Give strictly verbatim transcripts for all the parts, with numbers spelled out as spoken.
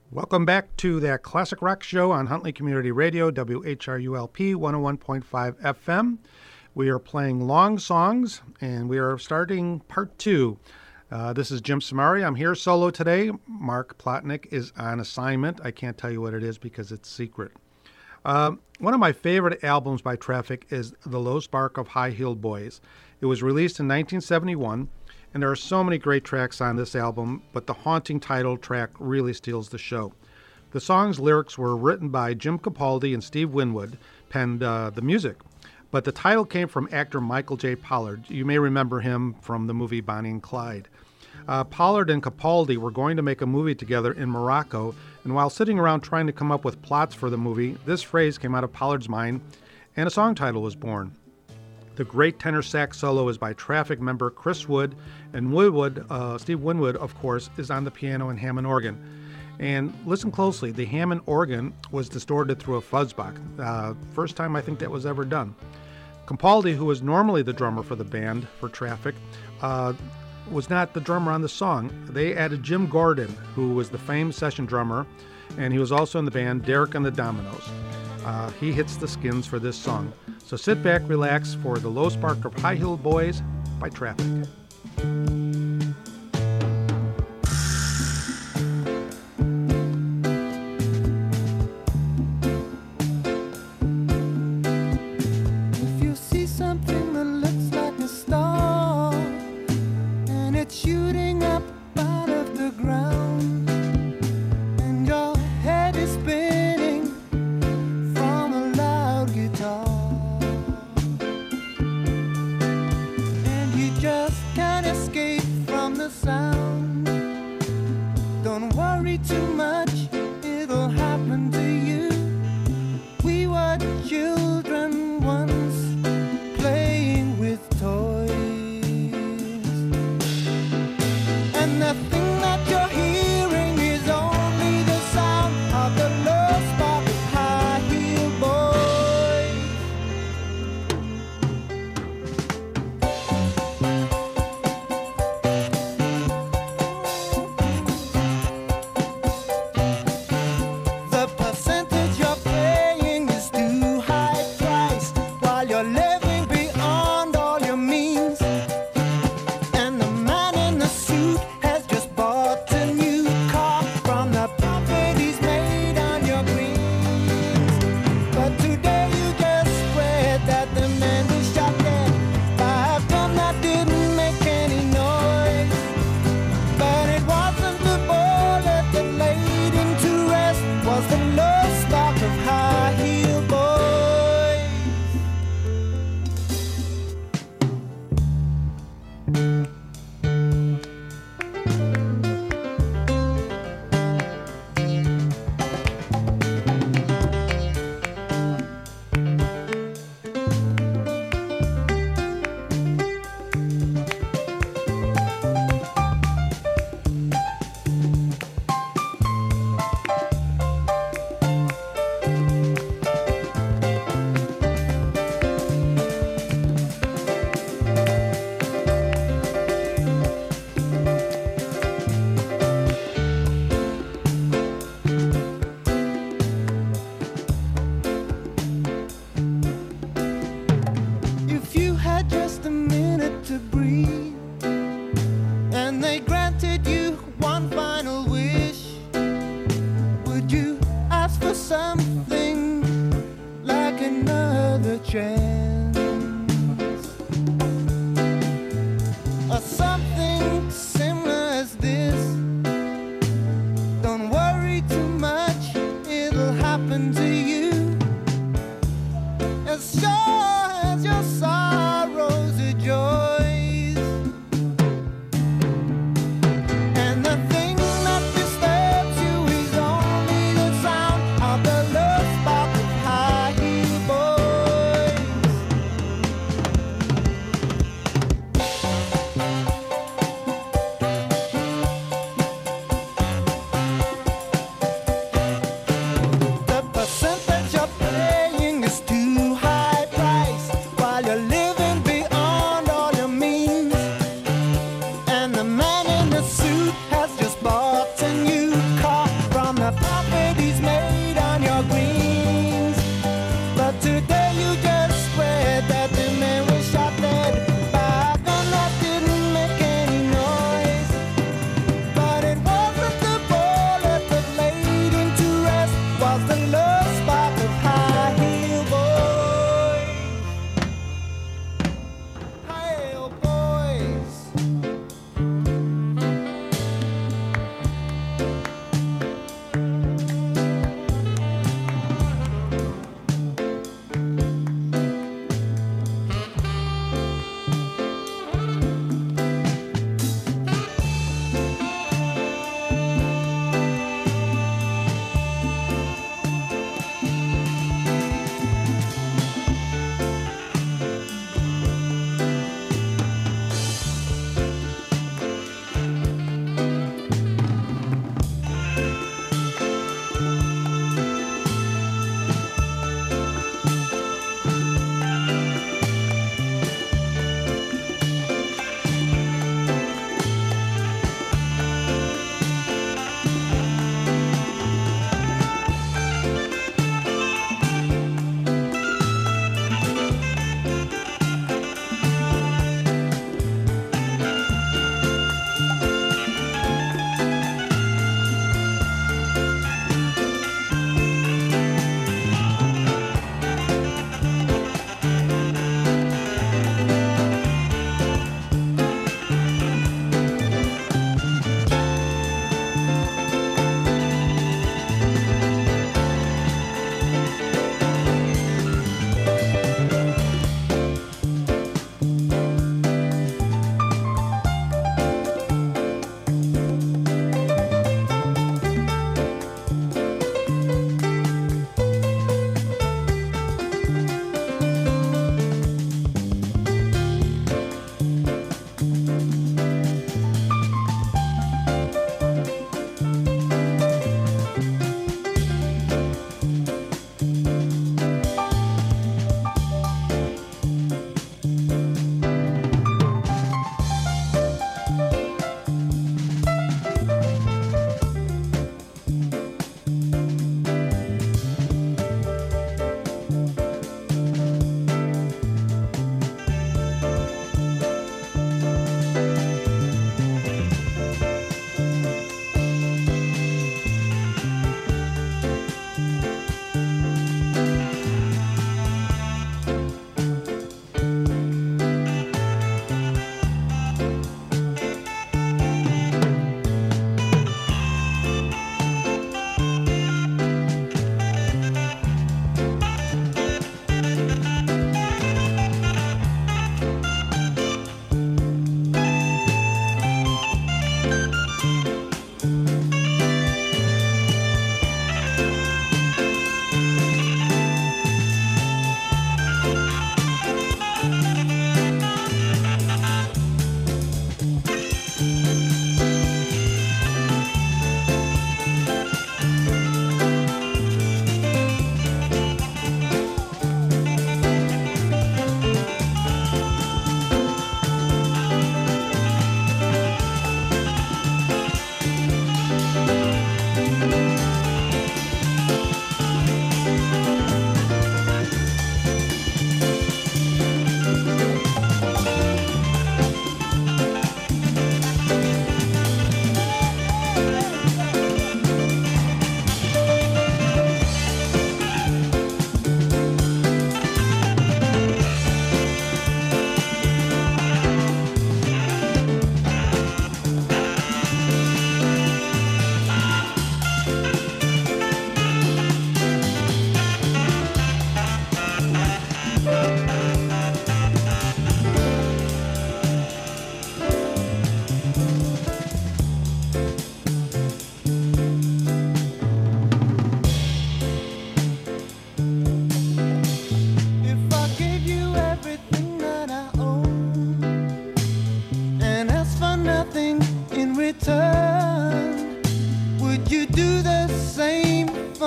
Welcome back to that classic rock show on Huntley Community Radio, W H R U L P one oh one point five F M. We are playing long songs, and we are starting part two. Uh, this is Jim Samari. I'm here solo today. Mark Plotnick is on assignment. I can't tell you what it is because it's secret. Uh, one of my favorite albums by Traffic is The Low Spark of High-Heeled Boys. It was released in nineteen seventy-one. And there are so many great tracks on this album, but the haunting title track really steals the show. The song's lyrics were written by Jim Capaldi and Steve Winwood, penned uh, the music. But the title came from actor Michael J. Pollard. You may remember him from the movie Bonnie and Clyde. Uh, Pollard and Capaldi were going to make a movie together in Morocco, and while sitting around trying to come up with plots for the movie, this phrase came out of Pollard's mind, and a song title was born. The great tenor sax solo is by Traffic member Chris Wood, and Woodwood, uh, Steve Winwood, of course, is on the piano and Hammond organ. And listen closely, the Hammond organ was distorted through a fuzzbox. Uh, first time I think that was ever done. Capaldi, who was normally the drummer for the band for Traffic, uh, was not the drummer on the song. They added Jim Gordon, who was the famed session drummer, and he was also in the band Derek and the Dominos. Uh, he hits the skins for this song. So sit back, relax for The Low Spark of High-Heeled Boys by Traffic. If you see something that looks like a star and it's shooting up out of the ground and your head is spinning from a loud guitar, just can't escape from the sound. Don't worry too much, it'll happen to you. We were children once, playing with toys. And the thing that you're hearing is only the sound of the low spark of high-heeled boys. Boys.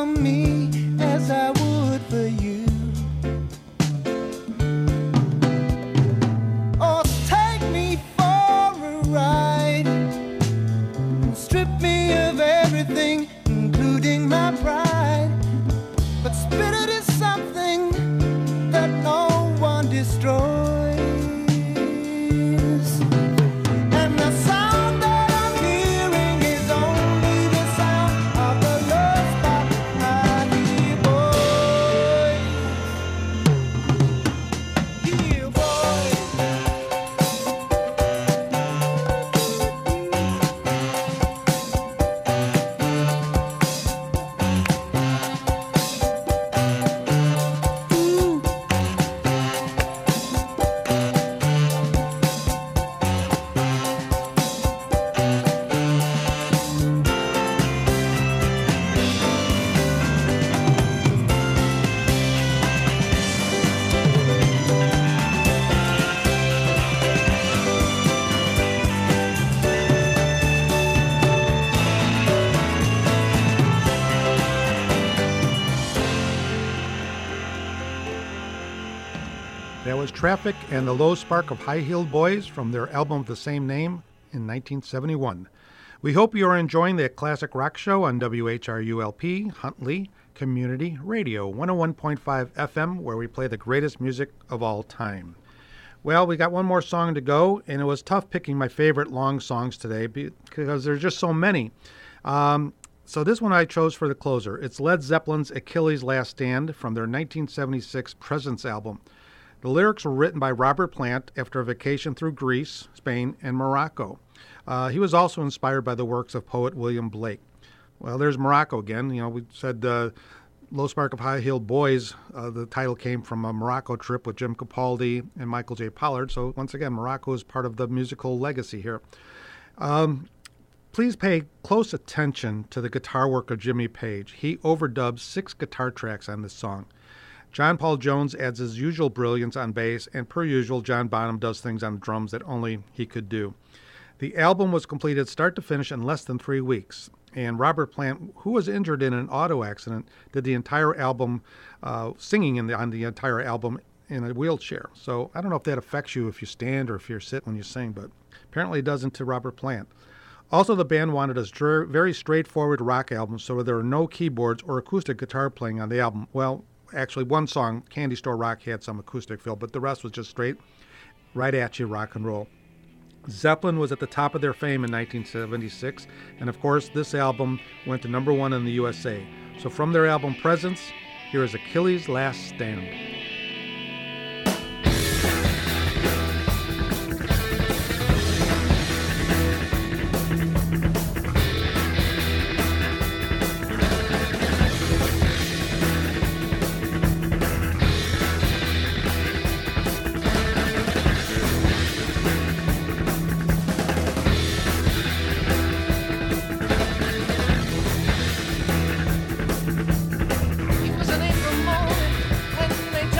for me as I would for you. Or take me for a ride, strip me of everything, including my pride. But spirit is something that no one destroys. And the sound that I'm hearing is only the sound of the love spot I hear, boy. Hear, boy. That was Traffic and the Low Spark of High-Heeled Boys from their album of the same name in nineteen seventy-one. We hope you are enjoying the Classic Rock Show on W H R U L P, Huntley Community Radio, one oh one point five F M, where we play the greatest music of all time. Well, we got one more song to go, and it was tough picking my favorite long songs today because there's just so many. Um, so this one I chose for the closer. It's Led Zeppelin's Achilles' Last Stand from their nineteen seventy-six Presence album. The lyrics were written by Robert Plant after a vacation through Greece, Spain, and Morocco. Uh, he was also inspired by the works of poet William Blake. Well, there's Morocco again. You know, we said uh, Low Spark of High-Heeled Boys, uh, the title came from a Morocco trip with Jim Capaldi and Michael J. Pollard. So once again, Morocco is part of the musical legacy here. Um, please pay close attention to the guitar work of Jimmy Page. He overdubs six guitar tracks on this song. John Paul Jones adds his usual brilliance on bass, and per usual, John Bonham does things on drums that only he could do. The album was completed start to finish in less than three weeks, and Robert Plant, who was injured in an auto accident, did the entire album, uh, singing in the, on the entire album in a wheelchair. So I don't know if that affects you if you stand or if you're sit when you sing, but apparently it doesn't to Robert Plant. Also, the band wanted a str- very straightforward rock album, so there were no keyboards or acoustic guitar playing on the album. Well, actually, one song, Candy Store Rock, had some acoustic fill, but the rest was just straight, right at you rock and roll. Zeppelin was at the top of their fame in nineteen seventy-six, and of course, this album went to number one in the U S A. So from their album Presence, here is Achilles' Last Stand. It was an April morning when they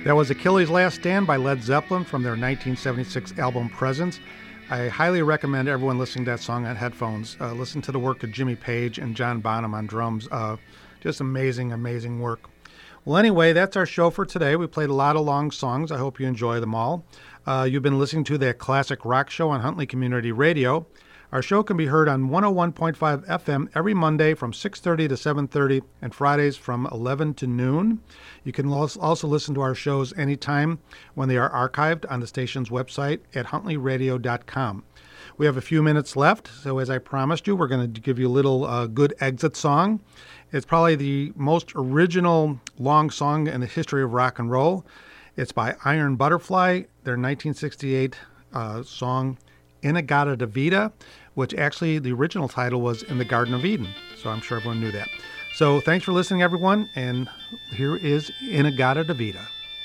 That was Achilles' Last Stand by Led Zeppelin from their nineteen seventy-six album Presence. I highly recommend everyone listening to that song on headphones. Uh, listen to the work of Jimmy Page and John Bonham on drums. Uh, just amazing, amazing work. Well, anyway, that's our show for today. We played a lot of long songs. I hope you enjoy them all. Uh, you've been listening to the Classic Rock Show on Huntley Community Radio. Our show can be heard on one oh one point five F M every Monday from six thirty to seven thirty and Fridays from eleven to noon. You can also listen to our shows anytime when they are archived on the station's website at huntley radio dot com. We have a few minutes left, so as I promised you, we're going to give you a little uh, good exit song. It's probably the most original long song in the history of rock and roll. It's by Iron Butterfly, their nineteen sixty-eight uh, song, In-A-Gadda-Da-Vida, which actually the original title was In the Garden of Eden. So I'm sure everyone knew that. So thanks for listening, everyone. And here is In-A-Gadda-Da-Vida.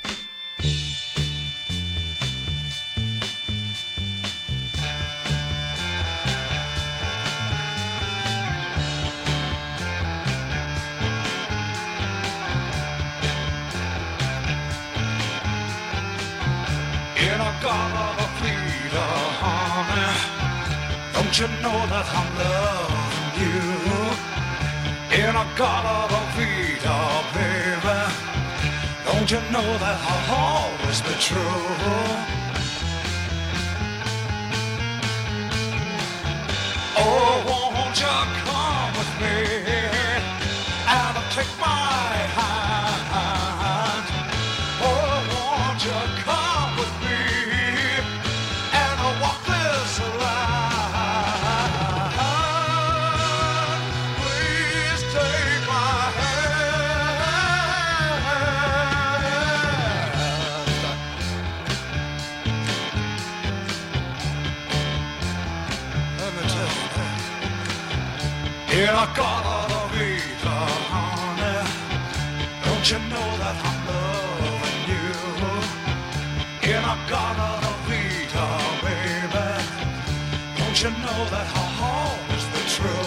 In-A-Gadda-Da-Vida, honey. Don't you know that I'm loving you? In-A-Gadda-Da-Vida, baby. Don't you know that I'll always be true? Oh, won't you come with me and take my hand? Oh, won't you come with me and walk this line? In-A-Gadda-Da-Vida, honey. Don't you know that I'm loving you? In-A-Gadda-Da-Vida, baby. Don't you know that I'll always be true?